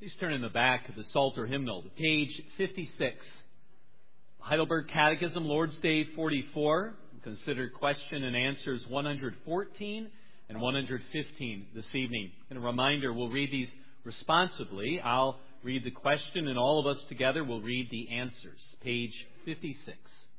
Please turn in the back of the Psalter hymnal to page 56. Heidelberg Catechism, Lord's Day 44. Consider question and answers 114 and 115 this evening. And a reminder, we'll read these responsibly. I'll read the question and all of us together will read the answers. Page 56.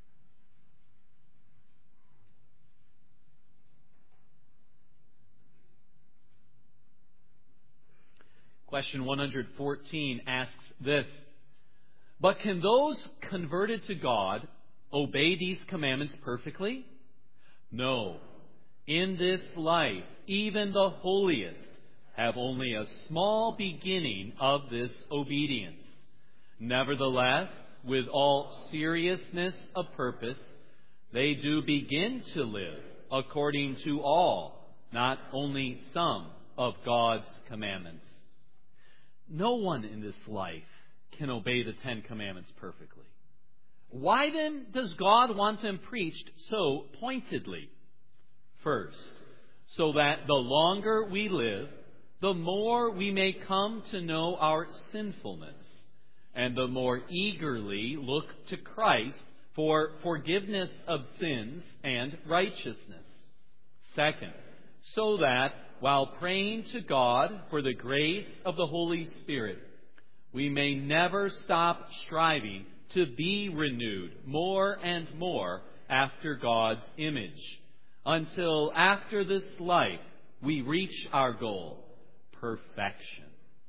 Question 114 asks this: but can those converted to God obey these commandments perfectly? No. In this life, even the holiest have only a small beginning of this obedience. Nevertheless, with all seriousness of purpose, they do begin to live according to all, not only some, of God's commandments. No one in this life can obey the Ten Commandments perfectly. Why then does God want them preached so pointedly? First, so that the longer we live, the more we may come to know our sinfulness, and the more eagerly look to Christ for forgiveness of sins and righteousness. Second, so that while praying to God for the grace of the Holy Spirit, we may never stop striving to be renewed more and more after God's image, until after this life we reach our goal, perfection.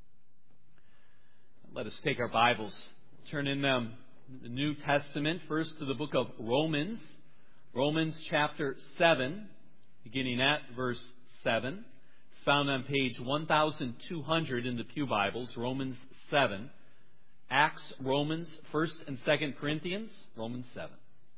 Let us take our Bibles, turn in them the New Testament, first to the book of Romans. Romans chapter 7, beginning at verse 7. It's found on page 1200 in the Pew Bibles, Romans 7. Acts, Romans, 1st and 2nd Corinthians, Romans 7.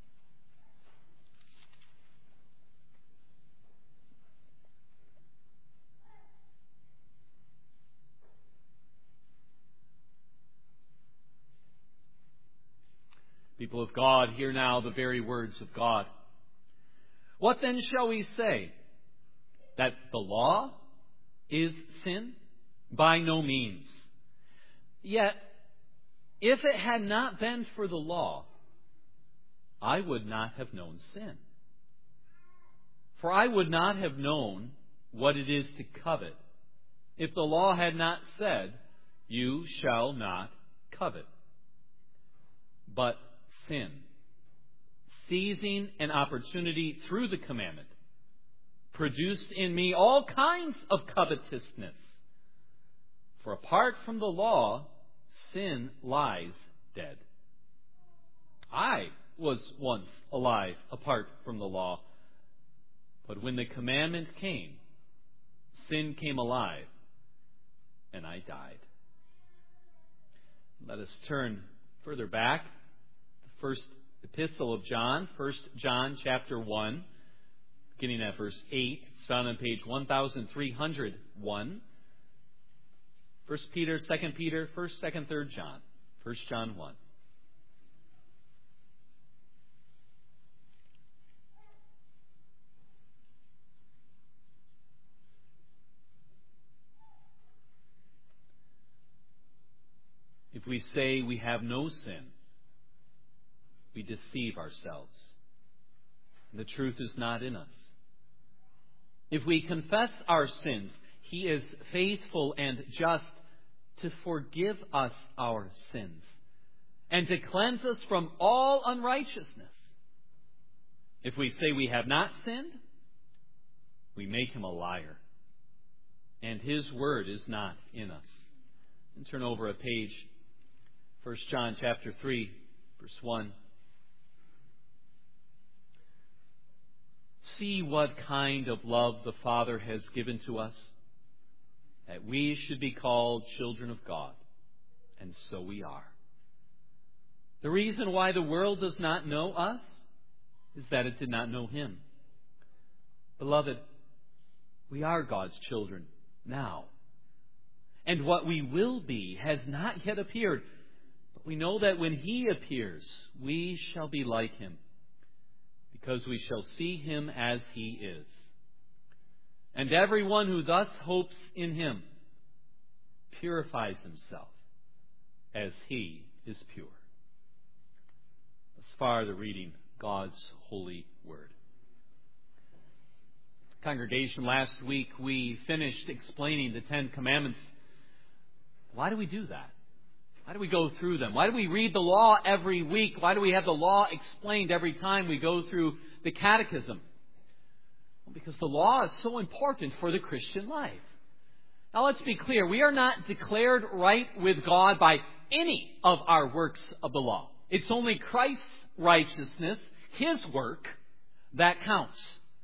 People of God, hear now the very words of God. What then shall we say? That the law is sin? By no means. Yet, if it had not been for the law, I would not have known sin. For I would not have known what it is to covet, if the law had not said, you shall not covet. But sin, seizing an opportunity through the commandment, produced in me all kinds of covetousness. For apart from the law, sin lies dead. I was once alive apart from the law, but when the commandment came, sin came alive, and I died. Let us turn further back. The first epistle of John, 1 John chapter 1, beginning at verse 8. It's found on page 1301. 1 Peter, 2 Peter, 1st, 2nd, 3rd John. 1 John 1. If we say we have no sin, we deceive ourselves, and the truth is not in us. If we confess our sins, He is faithful and just to forgive us our sins and to cleanse us from all unrighteousness. If we say we have not sinned, we make Him a liar, and His word is not in us. And turn over a page, 1 John chapter 3, verse 1. See what kind of love the Father has given to us, that we should be called children of God, and so we are. The reason why the world does not know us is that it did not know Him. Beloved, we are God's children now, and what we will be has not yet appeared, but we know that when He appears, we shall be like Him, because we shall see Him as He is. And everyone who thus hopes in Him purifies himself as he is pure. As far the reading God's holy word. Congregation, last week we finished explaining the Ten Commandments. Why do we do that? Why do we go through them? Why do we read the law every week? Why do we have the law explained every time we go through the catechism? Well, because the law is so important for the Christian life. Now let's be clear. We are not declared right with God by any of our works of the law. It's only Christ's righteousness, His work, that counts.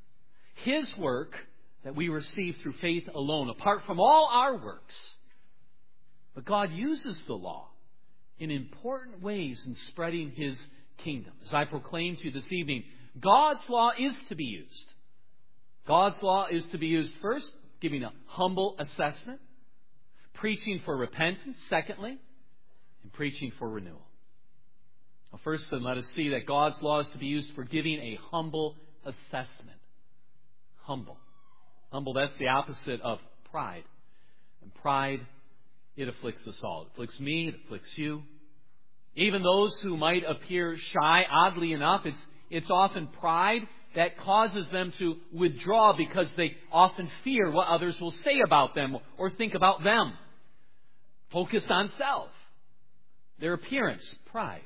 His work that we receive through faith alone, apart from all our works. But God uses the law in important ways in spreading His kingdom. As I proclaimed to you this evening, God's law is to be used. God's law is to be used first, giving a humble assessment, preaching for repentance, secondly, and preaching for renewal. Well, first then, let us see that God's law is to be used for giving a humble assessment. Humble. Humble, that's the opposite of pride. And pride, it afflicts us all. It afflicts me, it afflicts you. Even those who might appear shy, oddly enough, it's often pride that causes them to withdraw because they often fear what others will say about them or think about them. Focused on self. Their appearance, pride.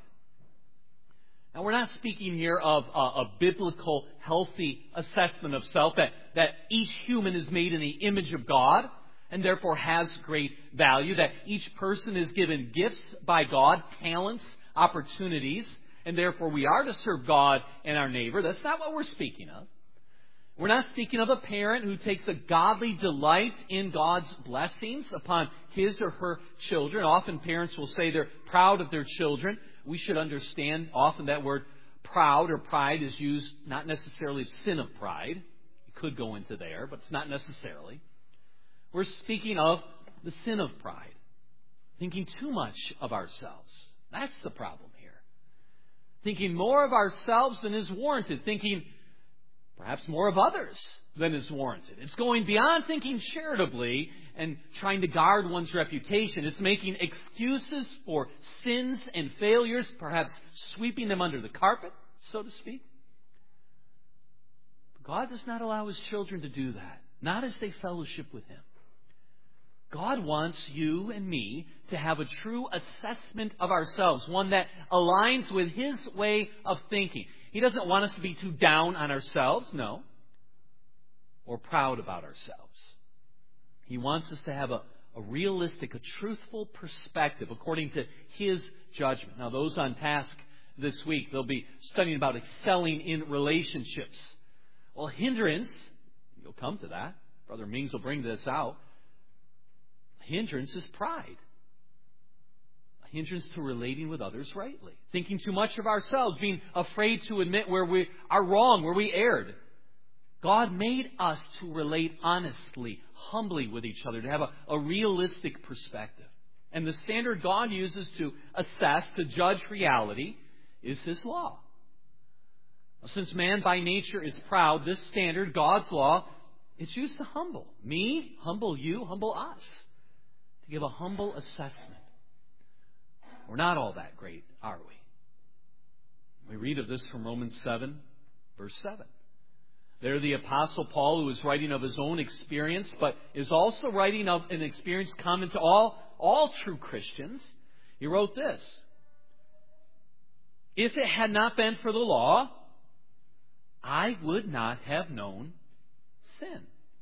Now, we're not speaking here of a biblical, healthy assessment of self, that each human is made in the image of God and therefore has great value, that each person is given gifts by God, talents, opportunities, and therefore we are to serve God and our neighbor. That's not what we're speaking of. We're not speaking of a parent who takes a godly delight in God's blessings upon his or her children. Often parents will say they're proud of their children. We should understand often that word proud or pride is used not necessarily of sin of pride. It could go into there, but it's not necessarily. We're speaking of the sin of pride. Thinking too much of ourselves. That's the problem here. Thinking more of ourselves than is warranted. Thinking perhaps more of others than is warranted. It's going beyond thinking charitably and trying to guard one's reputation. It's making excuses for sins and failures, perhaps sweeping them under the carpet, so to speak. God does not allow His children to do that, not as they fellowship with Him. God wants you and me to have a true assessment of ourselves, one that aligns with His way of thinking. He doesn't want us to be too down on ourselves, no, or proud about ourselves. He wants us to have a realistic, a truthful perspective according to His judgment. Now, those on task this week, they'll be studying about excelling in relationships. Well, hindrance, you'll come to that. Brother Mings will bring this out. Hindrance is pride. A hindrance to relating with others rightly. Thinking too much of ourselves, being afraid to admit where we are wrong, where we erred. God made us to relate honestly, humbly with each other, to have a realistic perspective. And the standard God uses to assess, to judge reality, is His law. Now, since man by nature is proud, this standard, God's law, it's used to humble me, humble you, humble us. To give a humble assessment. We're not all that great, are we? We read of this from Romans 7, verse 7. There the Apostle Paul, who is writing of his own experience, but is also writing of an experience common to all true Christians. He wrote this: if it had not been for the law, I would not have known sin.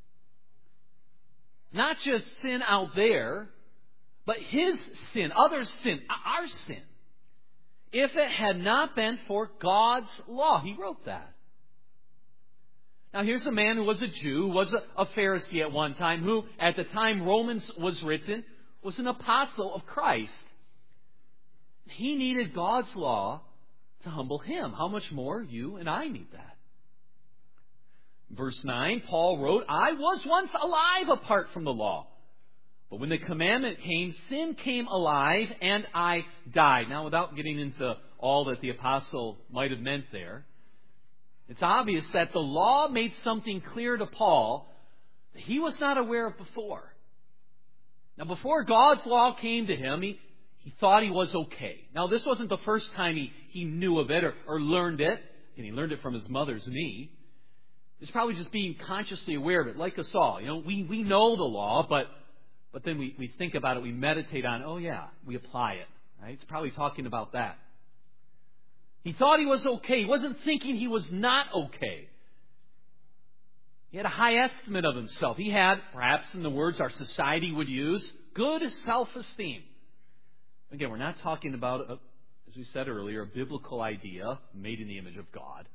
Not just sin out there, but his sin, others' sin, our sin. If it had not been for God's law, he wrote that. Now here's a man who was a Jew, was a Pharisee at one time, who at the time Romans was written, was an apostle of Christ. He needed God's law to humble him. How much more you and I need that? Verse 9, Paul wrote, I was once alive apart from the law. But when the commandment came, sin came alive and I died. Now, without getting into all that the apostle might have meant there, it's obvious that the law made something clear to Paul that he was not aware of before. Now, before God's law came to him, he thought he was okay. Now, this wasn't the first time he knew of it or learned it. And he learned it from his mother's knee. It's probably just being consciously aware of it, like us all. We know the law, but then we think about it, we meditate on it. Oh, yeah, we apply it. Right? It's probably talking about that. He thought he was okay. He wasn't thinking he was not okay. He had a high estimate of himself. He had, perhaps in the words our society would use, good self-esteem. Again, we're not talking about, as we said earlier, a biblical idea made in the image of God.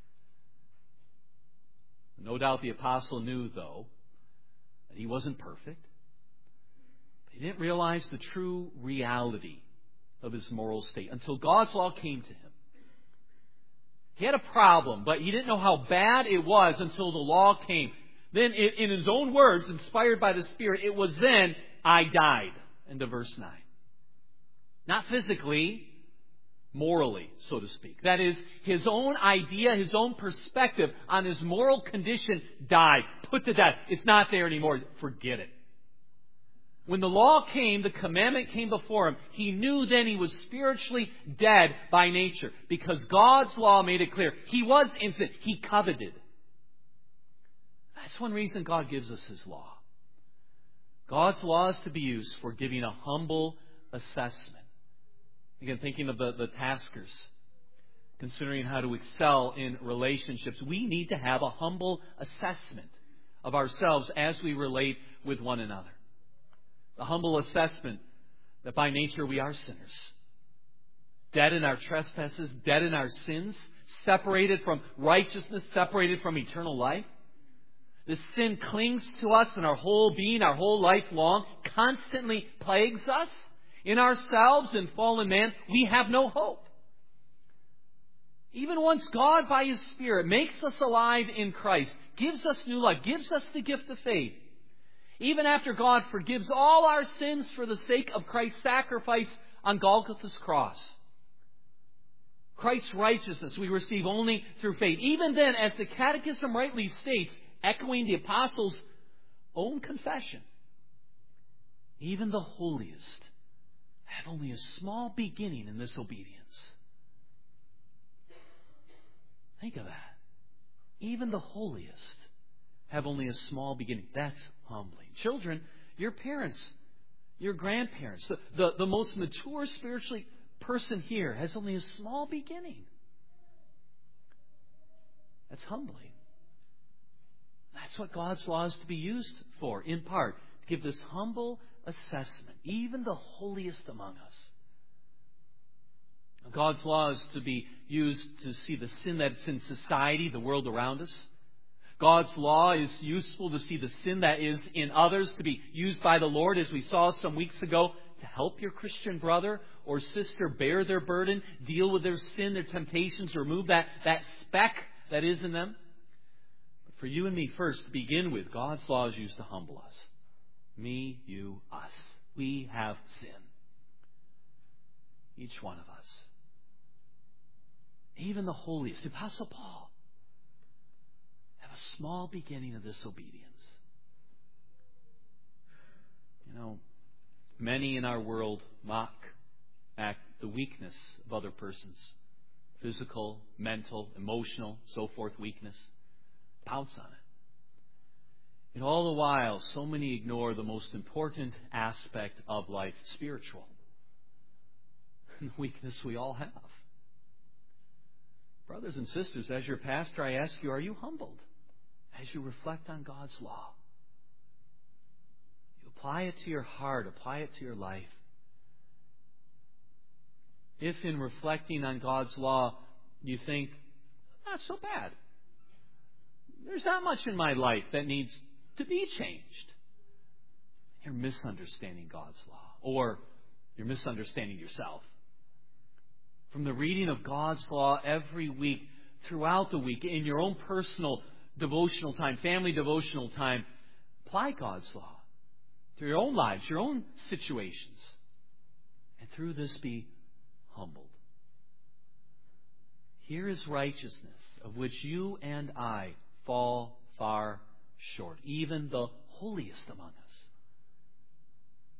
No doubt the apostle knew, though, that he wasn't perfect. He didn't realize the true reality of his moral state until God's law came to him. He had a problem, but he didn't know how bad it was until the law came. Then, in his own words, inspired by the Spirit, it was then I died. End of verse 9. Not physically, morally, so to speak. That is, his own idea, his own perspective on his moral condition died, put to death. It's not there anymore. Forget it. When the law came, the commandment came before him, he knew then he was spiritually dead by nature because God's law made it clear. He was innocent. He coveted. That's one reason God gives us His law. God's law is to be used for giving a humble assessment. Again, thinking of the taskers, considering how to excel in relationships, we need to have a humble assessment of ourselves as we relate with one another. A humble assessment that by nature we are sinners. Dead in our trespasses, dead in our sins, separated from righteousness, separated from eternal life. This sin clings to us in our whole being, our whole life long, constantly plagues us. In ourselves and fallen man, we have no hope. Even once God, by His Spirit, makes us alive in Christ, gives us new life, gives us the gift of faith, even after God forgives all our sins for the sake of Christ's sacrifice on Golgotha's cross, Christ's righteousness we receive only through faith. Even then, as the Catechism rightly states, echoing the Apostles' own confession, even the holiest have only a small beginning in this obedience. Think of that. Even the holiest have only a small beginning. That's humbling. Children, your parents, your grandparents, the most mature spiritually person here has only a small beginning. That's humbling. That's what God's law is to be used for, in part, to give this humble assessment, even the holiest among us. God's law is to be used to see the sin that's in society, the world around us. God's law is useful to see the sin that is in others, to be used by the Lord, as we saw some weeks ago, to help your Christian brother or sister bear their burden, deal with their sin, their temptations, remove that speck that is in them. But for you and me first, to begin with, God's law is used to humble us. Me, you, us. We have sin. Each one of us. Even the holiest, the Apostle Paul, have a small beginning of disobedience. Many in our world mock at the weakness of other persons. Physical, mental, emotional, so forth weakness. Pounce on it. And all the while, so many ignore the most important aspect of life, spiritual. The weakness we all have. Brothers and sisters, as your pastor, I ask you, are you humbled as you reflect on God's law? You apply it to your heart, apply it to your life. If in reflecting on God's law you think, not so bad. There's not much in my life that needs to be changed. You're misunderstanding God's law. Or you're misunderstanding yourself. From the reading of God's law every week, throughout the week, in your own personal devotional time, family devotional time, apply God's law to your own lives, your own situations. And through this be humbled. Here is righteousness of which you and I fall far short, even the holiest among us.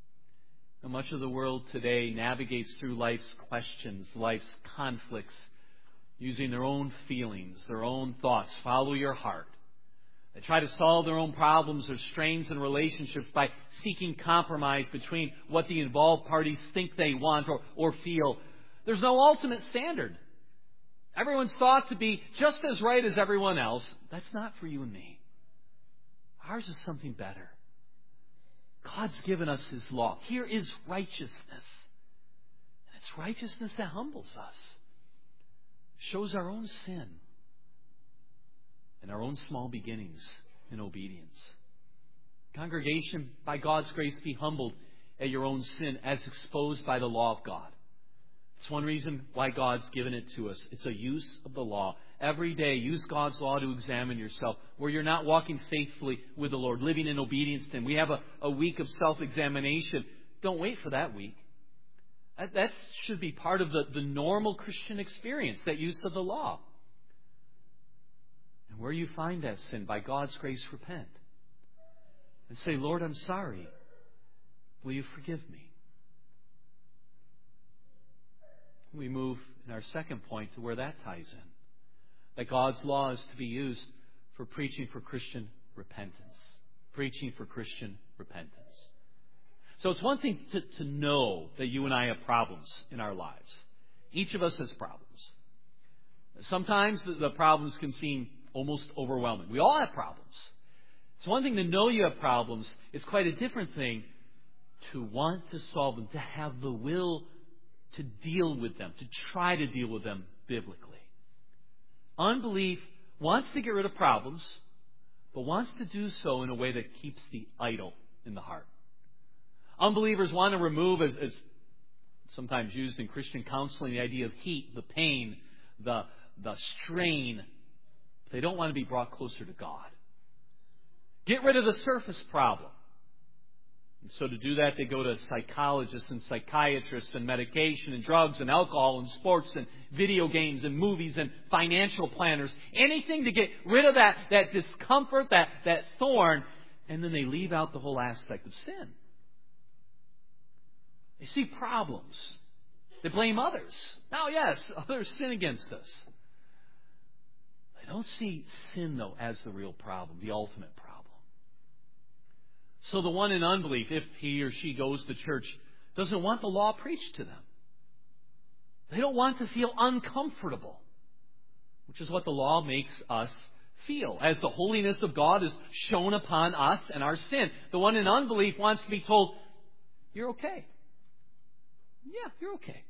how much of the world today navigates through life's questions, life's conflicts, using their own feelings, their own thoughts. Follow your heart. They try to solve their own problems or strains in relationships by seeking compromise between what the involved parties think they want or feel. There's no ultimate standard. Everyone's thought to be just as right as everyone else. That's not for you and me. Ours is something better. God's given us His law. Here is righteousness. And it's righteousness that humbles us. Shows our own sin and our own small beginnings in obedience. Congregation, by God's grace, be humbled at your own sin as exposed by the law of God. It's one reason why God's given it to us. It's a use of the law. Every day, use God's law to examine yourself. Where you're not walking faithfully with the Lord, living in obedience to Him. We have a week of self-examination. Don't wait for that week. That should be part of the normal Christian experience, that use of the law. And where you find that sin, by God's grace, repent. And say, Lord, I'm sorry. Will you forgive me? We move in our second point to where that ties in. That God's law is to be used for preaching for Christian repentance. Preaching for Christian repentance. So it's one thing to know that you and I have problems in our lives. Each of us has problems. Sometimes the problems can seem almost overwhelming. We all have problems. It's one thing to know you have problems. It's quite a different thing to want to solve them, to have the will to deal with them, to try to deal with them biblically. Unbelief wants to get rid of problems, but wants to do so in a way that keeps the idol in the heart. Unbelievers want to remove, as sometimes used in Christian counseling, the idea of heat, the pain, the strain. They don't want to be brought closer to God. Get rid of the surface problem. And so to do that, they go to psychologists and psychiatrists and medication and drugs and alcohol and sports and video games and movies and financial planners. Anything to get rid of that discomfort, that thorn. And then they leave out the whole aspect of sin. They see problems. They blame others. Now, yes, others sin against us. They don't see sin, though, as the real problem, the ultimate problem. So the one in unbelief, if he or she goes to church, doesn't want the law preached to them. They don't want to feel uncomfortable, which is what the law makes us feel, as the holiness of God is shown upon us and our sin. The one in unbelief wants to be told, you're okay. Yeah, you're okay.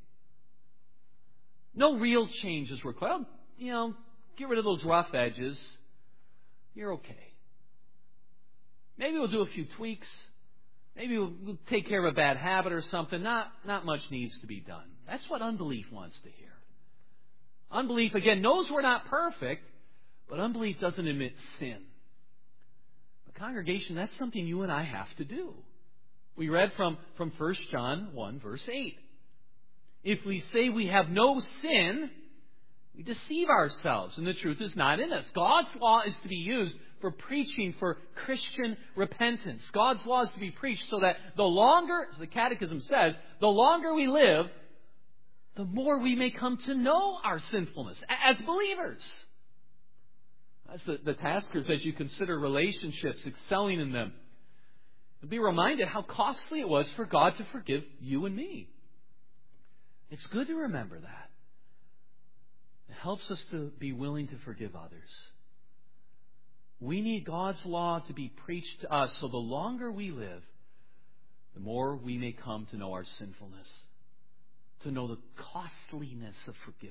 No real change is required. Get rid of those rough edges. You're okay. Maybe we'll do a few tweaks. Maybe we'll take care of a bad habit or something. Not much needs to be done. That's what unbelief wants to hear. Unbelief, again, knows we're not perfect, but unbelief doesn't admit sin. But congregation, that's something you and I have to do. We read from 1 John 1, verse 8. If we say we have no sin, we deceive ourselves, and the truth is not in us. God's law is to be used for preaching for Christian repentance. God's law is to be preached so that the longer, as the Catechism says, the longer we live, the more we may come to know our sinfulness as believers. As the taskers, as you consider relationships, excelling in them, be reminded how costly it was for God to forgive you and me. It's good to remember that. It helps us to be willing to forgive others. We need God's law to be preached to us, so the longer we live, the more we may come to know our sinfulness, to know the costliness of forgiveness.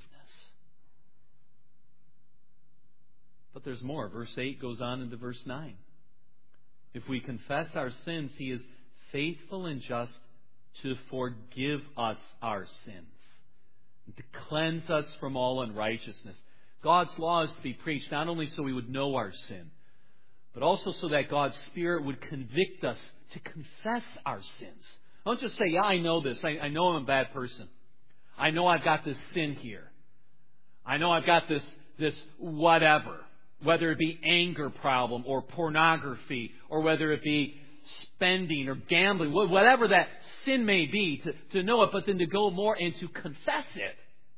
But there's more. Verse 8 goes on into verse 9. If we confess our sins, He is faithful and just to forgive us our sins and to cleanse us from all unrighteousness. God's law is to be preached not only so we would know our sin, but also so that God's Spirit would convict us to confess our sins. Don't just say, yeah, I know this. I know I'm a bad person. I know I've got this sin here. I know I've got this whatever. Whether it be anger problem or pornography, or whether it be spending or gambling, whatever that sin may be, to know it, but then to go more and to confess it.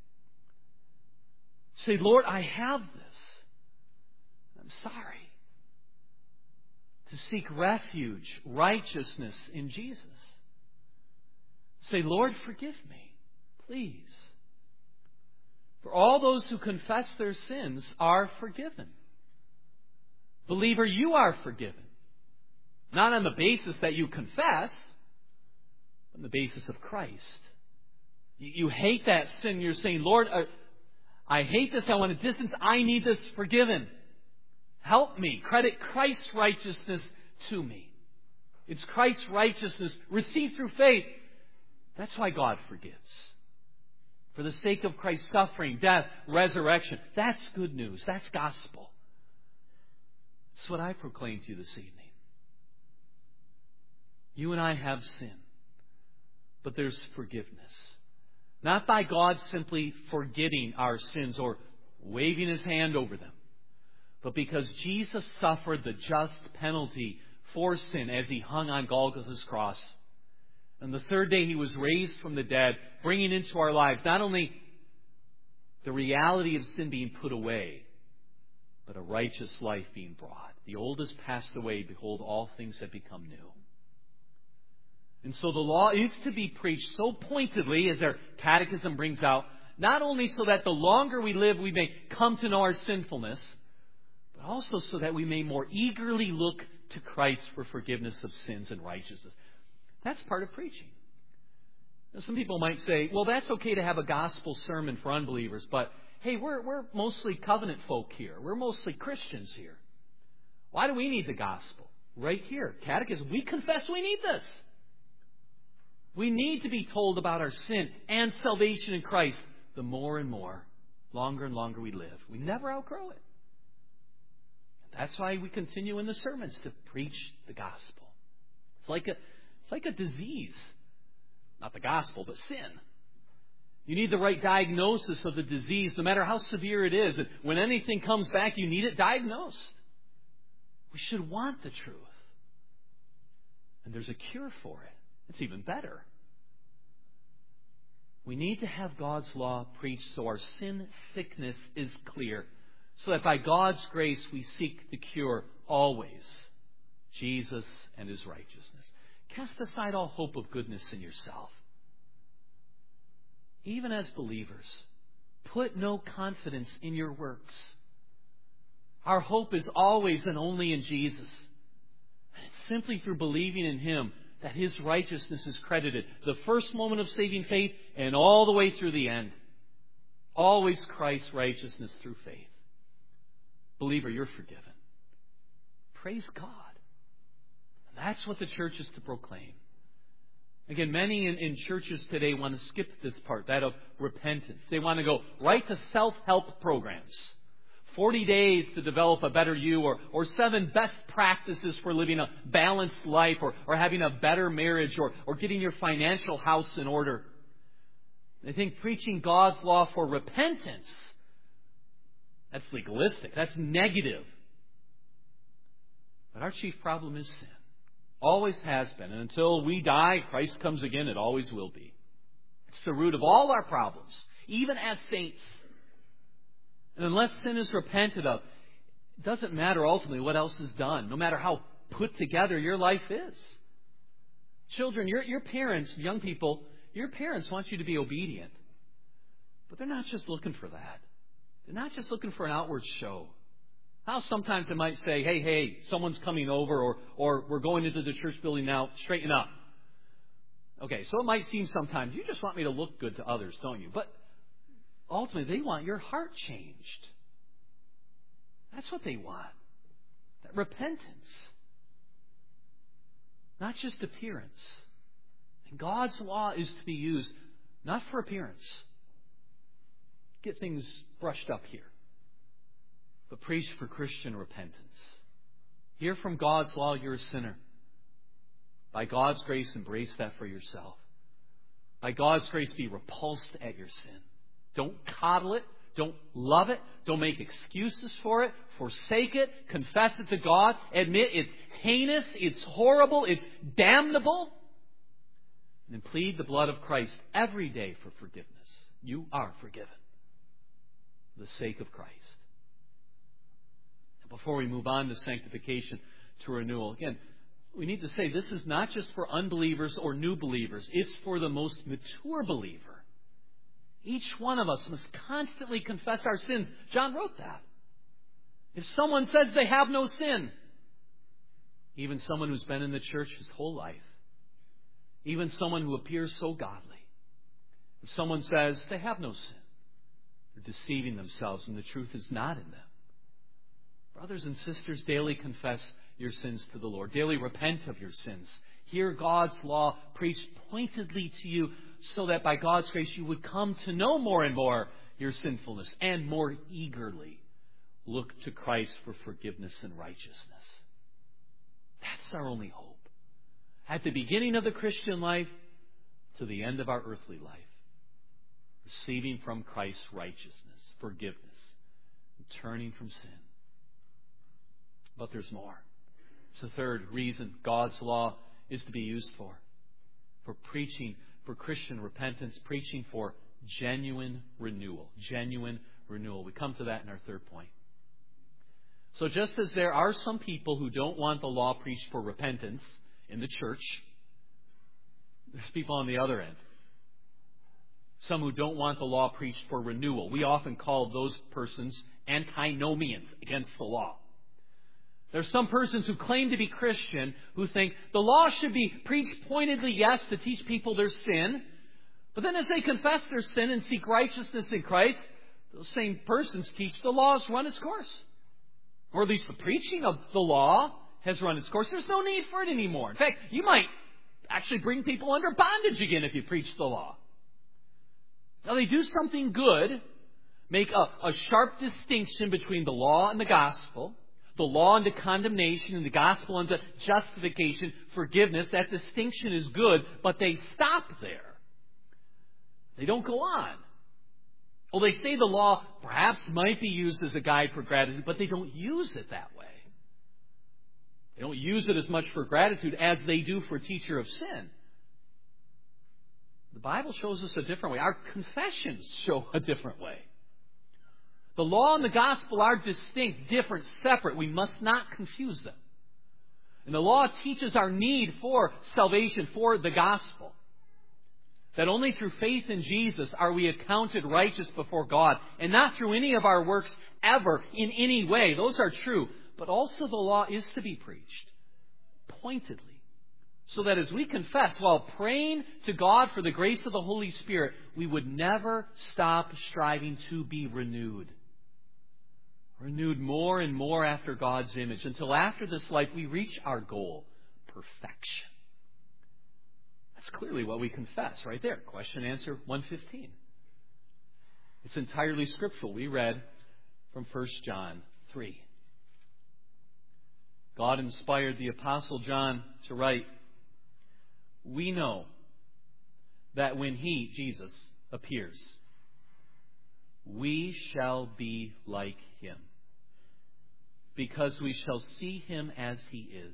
Say, Lord, I have this. I'm sorry. To seek refuge, righteousness in Jesus. Say, Lord, forgive me, please. For all those who confess their sins are forgiven. Believer, you are forgiven. Not on the basis that you confess, but on the basis of Christ. You hate that sin. You're saying, Lord, I hate this. I want to distance. I need this forgiven. Help me. Credit Christ's righteousness to me. It's Christ's righteousness received through faith. That's why God forgives. For the sake of Christ's suffering, death, resurrection. That's good news. That's gospel. That's what I proclaim to you this evening. You and I have sin, but there's forgiveness. Not by God simply forgetting our sins or waving His hand over them, but because Jesus suffered the just penalty for sin as He hung on Golgotha's cross. And the third day He was raised from the dead, bringing into our lives not only the reality of sin being put away, but a righteous life being brought. The old has passed away. Behold, all things have become new. And so the law is to be preached so pointedly, as our catechism brings out, not only so that the longer we live we may come to know our sinfulness, but also so that we may more eagerly look to Christ for forgiveness of sins and righteousness. That's part of preaching. Now, some people might say, well, that's okay to have a gospel sermon for unbelievers, but hey, we're mostly covenant folk here. We're mostly Christians here. Why do we need the gospel? Right here, catechism. We confess we need this. We need to be told about our sin and salvation in Christ the more and more, longer and longer we live. We never outgrow it. That's why we continue in the sermons to preach the gospel. It's like a disease. Not the gospel, but sin. You need the right diagnosis of the disease, no matter how severe it is. And when anything comes back, you need it diagnosed. We should want the truth. And there's a cure for it. It's even better. We need to have God's law preached so our sin sickness is clear, so that by God's grace we seek the cure always, Jesus and His righteousness. Cast aside all hope of goodness in yourself. Even as believers, put no confidence in your works. Our hope is always and only in Jesus. And it's simply through believing in Him that His righteousness is credited. The first moment of saving faith and all the way through the end. Always Christ's righteousness through faith. Believer, you're forgiven. Praise God. That's what the church is to proclaim. Again, many in churches today want to skip this part, that of repentance. They want to go right to self-help programs. 40 days to develop a better you, or 7 best practices for living a balanced life, or having a better marriage, or getting your financial house in order. They think preaching God's law for repentance, that's legalistic, that's negative. But our chief problem is sin. Always has been. And until we die, Christ comes again, it always will be. It's the root of all our problems, even as saints. And unless sin is repented of, it doesn't matter ultimately what else is done, no matter how put together your life is. Children, your parents, young people, your parents want you to be obedient. But they're not just looking for that. They're not just looking for an outward show. How sometimes they might say, hey, someone's coming over, or we're going into the church building now, straighten up. Okay, so it might seem sometimes, you just want me to look good to others, don't you? But ultimately, they want your heart changed. That's what they want. That repentance. Not just appearance. And God's law is to be used not for appearance. Get things brushed up here. But preach for Christian repentance. Hear from God's law you're a sinner. By God's grace, embrace that for yourself. By God's grace, be repulsed at your sin. Don't coddle it. Don't love it. Don't make excuses for it. forsake it, confess it to God, admit it's heinous, it's horrible, it's damnable, and then plead the blood of Christ every day for forgiveness. You are forgiven for the sake of Christ. Before we move on to sanctification, to renewal, again, we need to say this is not just for unbelievers or new believers. It's for the most mature believer. Each one of us must constantly confess our sins. John wrote that. If someone says they have no sin, even someone who's been in the church his whole life, even someone who appears so godly, if someone says they have no sin, they're deceiving themselves and the truth is not in them. Brothers and sisters, daily confess your sins to the Lord. Daily repent of your sins. Hear God's law preached pointedly to you so that by God's grace you would come to know more and more your sinfulness and more eagerly look to Christ for forgiveness and righteousness. That's our only hope. At the beginning of the Christian life to the end of our earthly life. Receiving from Christ righteousness, forgiveness, and turning from sin. But there's more. It's the third reason God's law is to be used for preaching, for Christian repentance, preaching for genuine renewal. Genuine renewal. We come to that in our third point. So just as there are some people who don't want the law preached for repentance in the church, there's people on the other end. Some who don't want the law preached for renewal. We often call those persons antinomians, against the law. There's some persons who claim to be Christian who think the law should be preached pointedly, yes, to teach people their sin. But then as they confess their sin and seek righteousness in Christ, those same persons teach the law has run its course. Or at least the preaching of the law has run its course. There's no need for it anymore. In fact, you might actually bring people under bondage again if you preach the law. Now they do something good, make a sharp distinction between the law and the gospel. The law unto condemnation and the gospel unto justification, forgiveness. That distinction is good, but they stop there. They don't go on. Well, they say the law perhaps might be used as a guide for gratitude, but they don't use it that way. They don't use it as much for gratitude as they do for teacher of sin. The Bible shows us a different way. Our confessions show a different way. The law and the gospel are distinct, different, separate. We must not confuse them. And the law teaches our need for salvation, for the gospel. That only through faith in Jesus are we accounted righteous before God, and not through any of our works ever in any way. Those are true. But also the law is to be preached pointedly. So that as we confess while praying to God for the grace of the Holy Spirit, we would never stop striving to be renewed. Renewed more and more after God's image until after this life we reach our goal, perfection. That's clearly what we confess right there. Question answer 115. It's entirely scriptural. We read from 1 John 3. God inspired the Apostle John to write, "We know that when He, Jesus, appears, we shall be like Him, because we shall see Him as He is.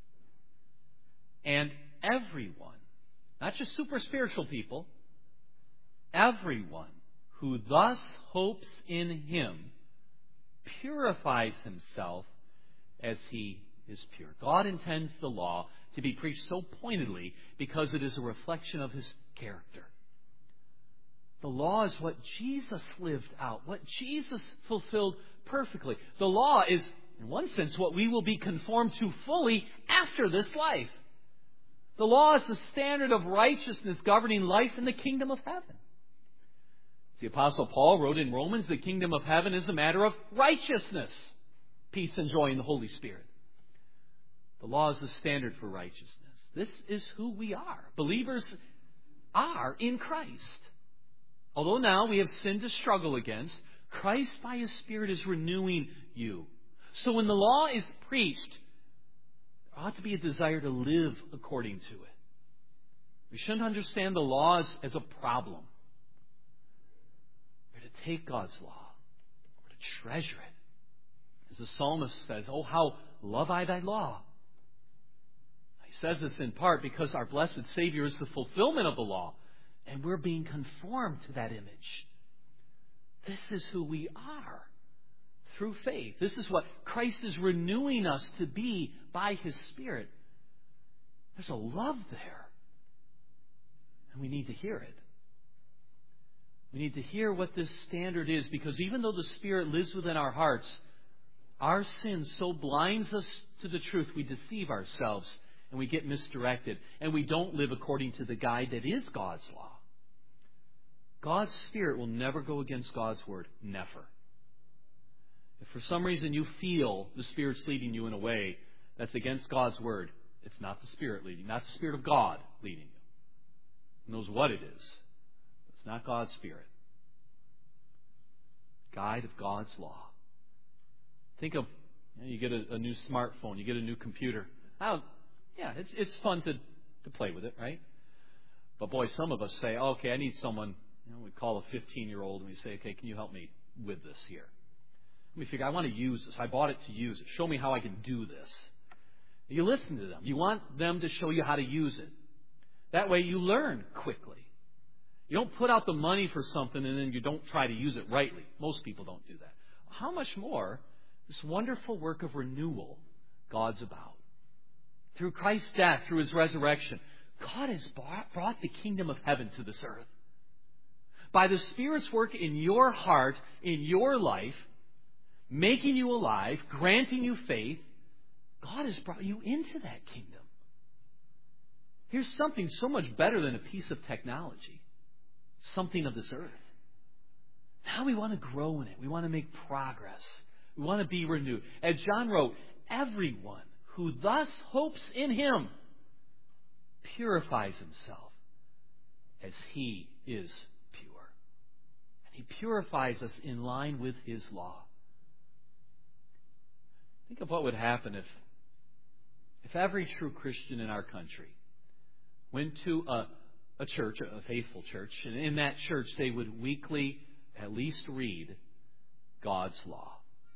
And everyone, not just super spiritual people, everyone who thus hopes in Him purifies himself as He is pure." God intends the law to be preached so pointedly because it is a reflection of His character. The law is what Jesus lived out, what Jesus fulfilled perfectly. The law is, in one sense, what we will be conformed to fully after this life. The law is the standard of righteousness governing life in the kingdom of heaven. The Apostle Paul wrote in Romans, the kingdom of heaven is a matter of righteousness, peace and joy in the Holy Spirit. The law is the standard for righteousness. This is who we are. Believers are in Christ. Although now we have sin to struggle against, Christ by His Spirit is renewing you. So when the law is preached, there ought to be a desire to live according to it. We shouldn't understand the law as a problem. We're to take God's law. We're to treasure it. As the psalmist says, "Oh, how love I thy law." He says this in part because our blessed Savior is the fulfillment of the law, and we're being conformed to that image. This is who we are through faith. This is what Christ is renewing us to be by His Spirit. There's a love there, and we need to hear it. We need to hear what this standard is, because even though the Spirit lives within our hearts, our sin so blinds us to the truth, we deceive ourselves and we get misdirected, and we don't live according to the guide that is God's law. God's Spirit will never go against God's Word. Never. If for some reason you feel the Spirit's leading you in a way that's against God's Word, it's not the Spirit leading, not the Spirit of God leading you. He knows what it is. It's not God's Spirit. Guide of God's law. Think of, you get a new smartphone, you get a new computer. It's fun to play with it, right? But boy, some of us say, okay, I need someone. We call a 15-year-old and we say, okay, can you help me with this here? Let me figure, I want to use this. I bought it to use it. Show me how I can do this. You listen to them. You want them to show you how to use it. That way you learn quickly. You don't put out the money for something and then you don't try to use it rightly. Most people don't do that. How much more this wonderful work of renewal God's about. Through Christ's death, through His resurrection, God has brought the kingdom of heaven to this earth. By the Spirit's work in your heart, in your life, making you alive, granting you faith, God has brought you into that kingdom. Here's something so much better than a piece of technology. Something of this earth. Now we want to grow in it. We want to make progress. We want to be renewed. As John wrote, everyone who thus hopes in Him purifies himself as He is pure. And He purifies us in line with His law. Think of what would happen if every true Christian in our country went to a church, a faithful church, and in that church they would weekly at least read God's law.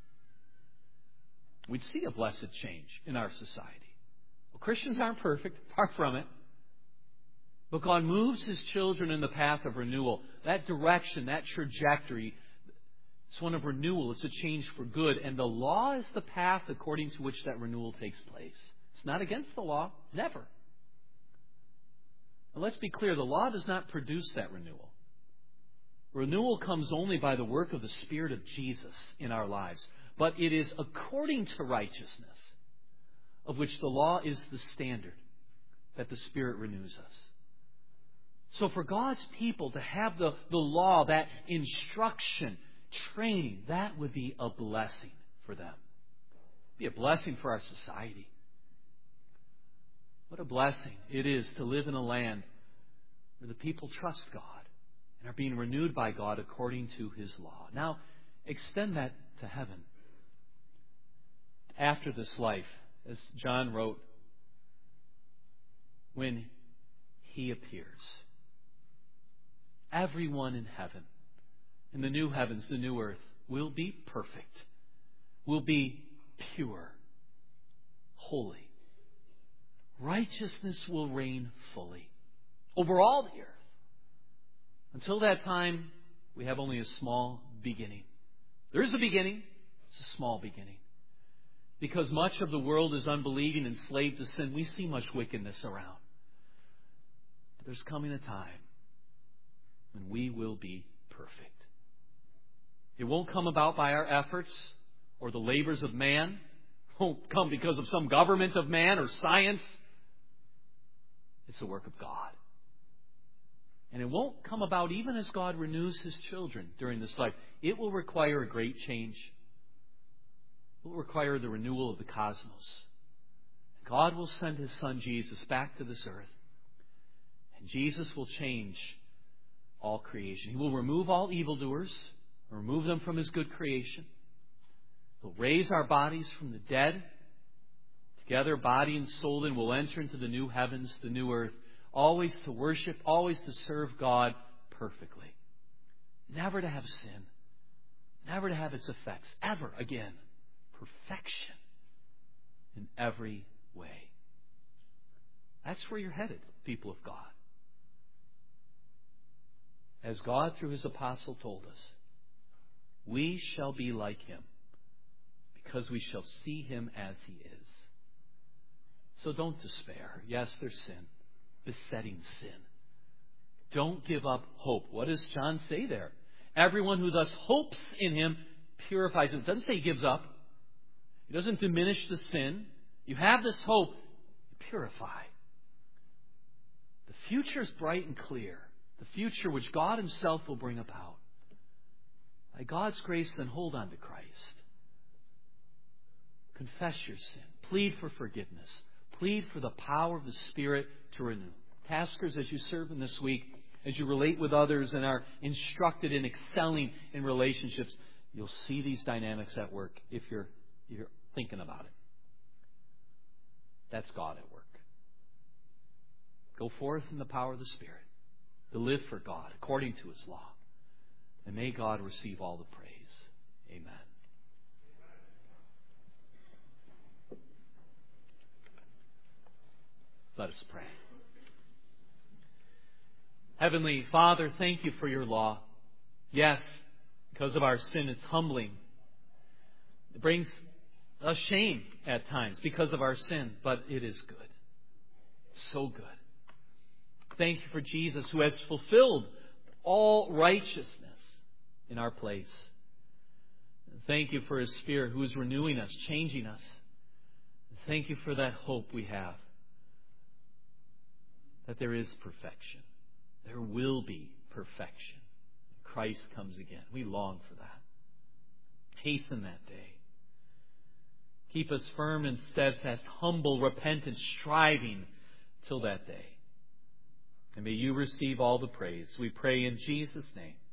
We'd see a blessed change in our society. Well, Christians aren't perfect, far from it. But God moves His children in the path of renewal. That direction, that trajectory, it's one of renewal. It's a change for good. And the law is the path according to which that renewal takes place. It's not against the law. Never. Now, let's be clear. The law does not produce that renewal. Renewal comes only by the work of the Spirit of Jesus in our lives. But it is according to righteousness, of which the law is the standard, that the Spirit renews us. So for God's people to have the law, that instruction, training, that would be a blessing for them. It would be a blessing for our society. What a blessing it is to live in a land where the people trust God and are being renewed by God according to His law. Now, extend that to heaven. After this life, as John wrote, when He appears, everyone in heaven, in the new heavens, the new earth, will be perfect, will be pure, holy. Righteousness will reign fully over all the earth. Until that time, we have only a small beginning. There is a beginning. It's a small beginning. Because much of the world is unbelieving, enslaved to sin, we see much wickedness around. But there's coming a time when we will be perfect. It won't come about by our efforts or the labors of man. It won't come because of some government of man or science. It's the work of God. And it won't come about even as God renews His children during this life. It will require a great change. It will require the renewal of the cosmos. God will send His Son Jesus back to this earth. And Jesus will change all creation. He will remove all evildoers, remove them from His good creation. He'll raise our bodies from the dead. Together, body and soul, then we'll enter into the new heavens, the new earth, always to worship, always to serve God perfectly. Never to have sin. Never to have its effects, ever again. perfection in every way. That's where you're headed, people of God. As God, through His apostle, told us, we shall be like Him because we shall see Him as He is. So don't despair. Yes, there's sin, besetting sin. Don't give up hope. What does John say there? Everyone who thus hopes in Him purifies it. It doesn't say he gives up. It doesn't diminish the sin. You have this hope. Purify. The future is bright and clear. The future which God Himself will bring about. By God's grace, then hold on to Christ. Confess your sin. Plead for forgiveness. Plead for the power of the Spirit to renew. Taskers, as you serve in this week, as you relate with others and are instructed in excelling in relationships, you'll see these dynamics at work if you're thinking about it. That's God at work. Go forth in the power of the Spirit to live for God according to His law. And may God receive all the praise. Amen. Let us pray. Heavenly Father, thank You for Your law. Yes, because of our sin, it's humbling. It brings us shame at times because of our sin, but it is good. So good. Thank You for Jesus, who has fulfilled all righteousness in our place. And thank You for His Spirit, who is renewing us, changing us. And thank You for that hope we have, that there is perfection. There will be perfection. Christ comes again. We long for that. Hasten that day. Keep us firm and steadfast, humble, repentant, striving till that day. And may You receive all the praise. We pray in Jesus' name.